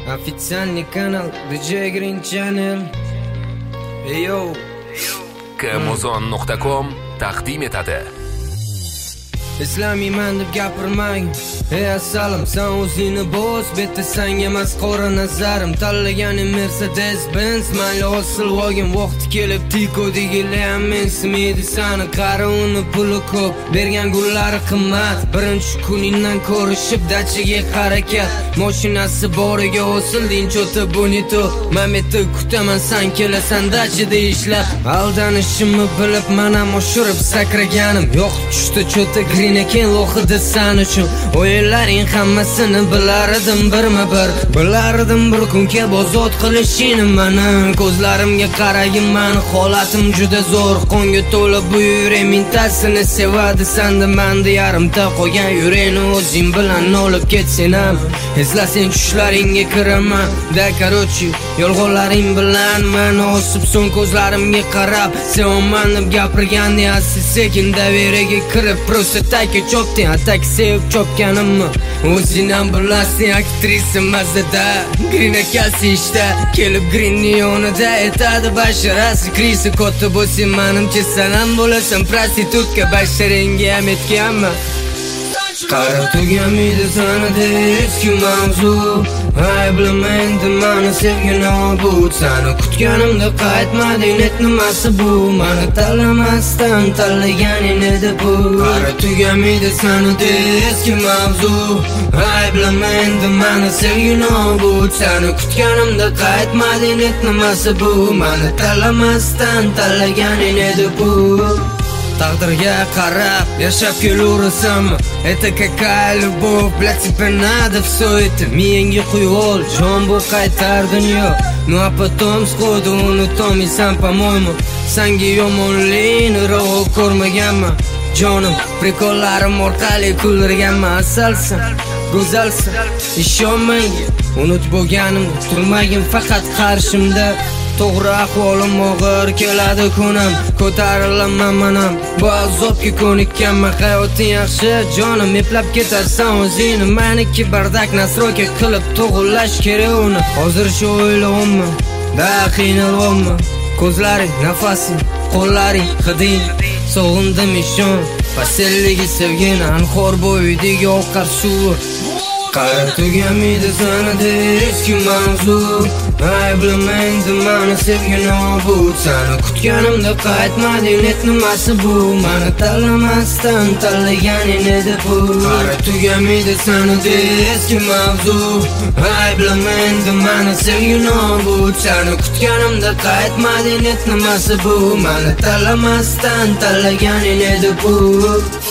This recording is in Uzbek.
Официальный канал DJ Green Channel. Yo. Kmuzon.com taqdim etadi. Islomiyman deb gapirmang. Ey assalom, sen o'zingni bo'z, bitta sanga emas qora nazarim. Tanlaganim Mercedes Benz, mayli Volkswagen, vaqti kelib Tiko degilar men smidi sani qari uni puli ko'p, bergan gullari qimmat. Birinchi kuningdan ko'rishib dachiga harakat, mashinasi boriga o'silding cho'ta bonito. Mameti kutaman sen kelasan dachida ishlab. Aldanishimni bilib mana moshurib sakraganim. Yo'q tushdi cho'ta green ekan lo'xida san uchun. O'yinlaring hammasini bilardim birma-bir. Bilardim bir kun kelib ozod qilishini mani. Ko'zlarimga qaragin, mani holatim juda zo'r. Qonga to'la bu yurek mintasini sevadi sanda manda yarimta qolgan yurakni o'zing bilan olib ketsen ham. Eslasang tushlaringga kiraman. Da karochi, yolg'onlaring bilan meni osib so'ng ko'zlarimga qarab, sevaman deb gapirganda asi sekin daveraga kirib prosta taka chopding, atak sevib chopganimni o'zing ham bilasan. Aktrisa mazada, Green akasi ishda kelib Greenning yonida aytadi basharasi krisi katta bo'lsin menimcha sen ham bo'lasan prostitutka. Basharingga ham aytganman, qara tugamaydi sanada eski mavzu. Ayblamaydi mani sevgan obud, seni kutganimda qaytmading, net nimasi bu? Mani tanlamasdan tanlaganing edi bu. Qara tugamaydi sanada eski mavzu. Ayblamaydi mani sevgan obud, seni kutganimda qaytmading, net nimasi bu? Mani tanlamasdan tanlaganing edi bu. Taqdirga qarab yashab kelaverasam, это какая любовь, блядь, тебе надо все это menga quyol, jon bu qaytar dunyo. Ну а потом сходу unutamsan, по-моему, senga yomonlikni ravo ko'rmaganman. Jonim, prikollarim orqali kuldirganman. Asalsan, go'zalsan, ishonmang, unut bo'lganim turmagin faqat qarshimda. To'g'ri ahvolim og'ir keladi kunam, ko'tarilaman manam. Bu azobga ko'nikkanman, hayoting yaxshi jonim, eplab ketarsan o'zingni. Meniki bardak nasroka qilib to'g'irlash kerak uni. Hozir shu o'ylayapman, da qiynalyapman. Ko'zlaring, nafasing, qo'llaring, hiding, sog'indim ishon. Paselligi sevgin anhor bo'yidagi oqar suvi. Qara tugamaydi sanada eski mavzu. Ayblamaydi mani sevgan obud, seni kutganimda qaytmading, net nimasi bu? Mani tanlamasdan tanlaganing edi bu. Qara tugamaydi sanada eski mavzu. Ayblamaydi mani sevgan obud, seni kutganimda qaytmading, net nimasi bu? Mani tanlamasdan tanlaganing edi bu.